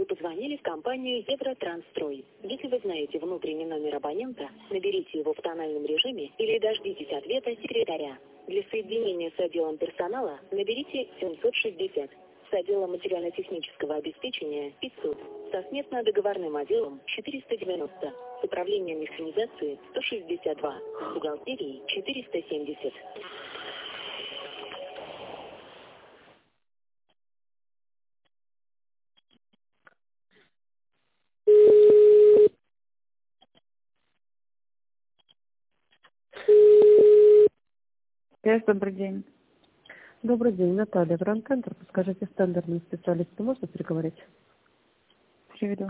Вы позвонили в компанию Евротранстрой. Если вы знаете внутренний номер абонента, наберите его в тональном режиме или дождитесь ответа секретаря. Для соединения с отделом персонала наберите 760. С отделом материально-технического обеспечения 500. Со сметно-договорным отделом 490. С управлением механизации 162. С бухгалтерией 470. Добрый день. Добрый день, Наталья, Гранд-Центр. Подскажите, с тендерным специалистом можно переговорить? Приведу.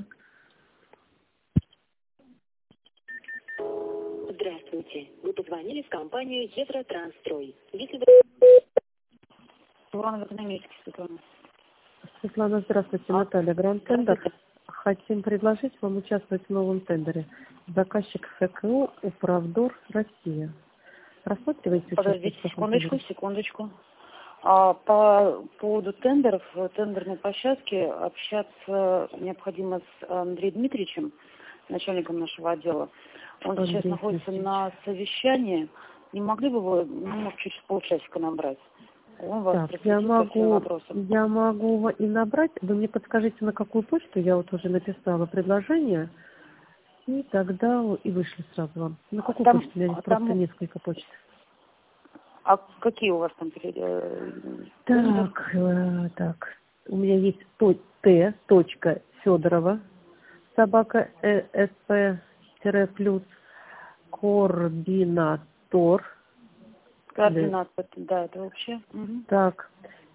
Здравствуйте. Вы позвонили в компанию Евротранстрой. Если вы... Светлана Экономический, Светлана. Светлана, здравствуйте, Наталья, Гранд-Центр. Хотим предложить вам участвовать в новом тендере. Заказчик ФКО «Управдор Россия». Рассматриваете? Подождите, секундочку. По поводу тендеров, тендерной площадки общаться необходимо с Андреем Дмитриевичем, начальником нашего отдела. Он сейчас находится на совещании. Не могли бы вы, через полчасика набрать? Он вас я могу и набрать. Вы мне подскажите, на какую почту. Я вот уже написала предложение. И тогда и вышли сразу вам. На какую почту? У меня здесь просто несколько почт. А какие у вас там? Так. У меня есть т.федорова @sp-+, координатор. Координатор, да, это вообще. Так,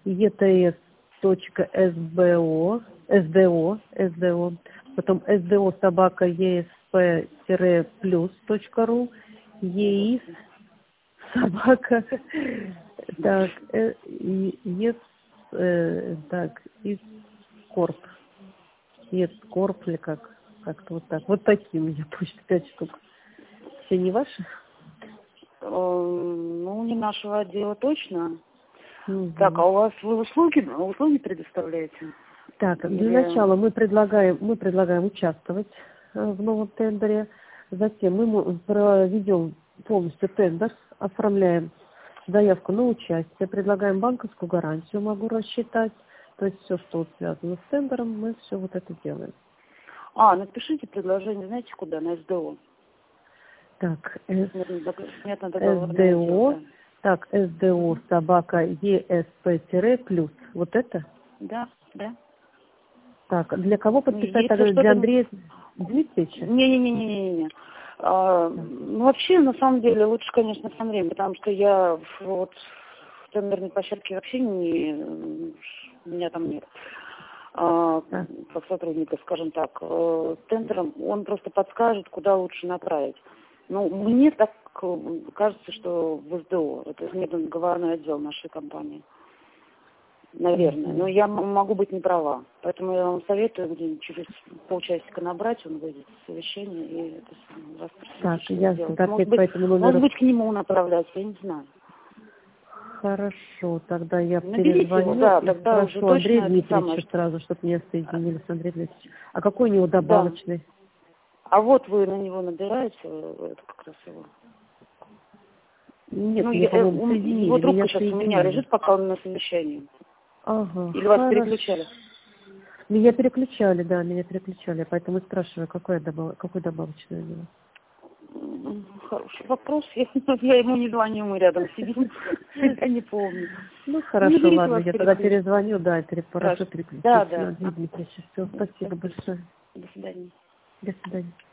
ets.sdo, потом sdo @esp-plus.ru, еис собака, так, ескорп или как-то вот так. Вот такие у меня почты, 5 штук. Все не ваши? Ну, не нашего отдела точно. Так, а у вас вы услуги предоставляете? Так, для начала мы предлагаем участвовать в новом тендере. Затем мы проведем полностью тендер, оформляем заявку на участие, предлагаем банковскую гарантию, могу рассчитать. То есть все, что связано с тендером, мы все вот это делаем. Напишите предложение, знаете куда? На СДО. Так, СДО собака ЕСП-+. Вот это? Да. Так, для кого подписать? Для Андрея Дмитриевича? Не. Вообще, на самом деле, лучше, конечно, с Андреем, потому что я вот в тендерной площадке вообще меня там нет. Как сотрудника, скажем так, тендером он просто подскажет, куда лучше направить. Ну, мне так кажется, что в СДО, это медно-договорной отдел нашей компании. Наверное. Но я могу быть не права. Поэтому я вам советую через полчасика набрать, он выйдет в совещание и это вас ясно. Может быть, к нему направляться, я не знаю. Хорошо, тогда я перезвоню. Тогда уже Андрея Дмитриевича сразу, чтобы меня соединили с Андреем Дмитриевичем. А какой у него добавочный? Да. А вот вы на него набираете, это как раз его. Нет, его трубка сейчас у меня лежит, пока он на совещании. Ага. Или вас переключали? Меня переключали, поэтому спрашиваю, какой добавочный у него. Хороший вопрос. Я ему не звоню, мы рядом сидим. Я не помню. Ну, хорошо, ладно, я тогда перезвоню, прошу переключить. Да. Все, спасибо большое. До свидания. До свидания.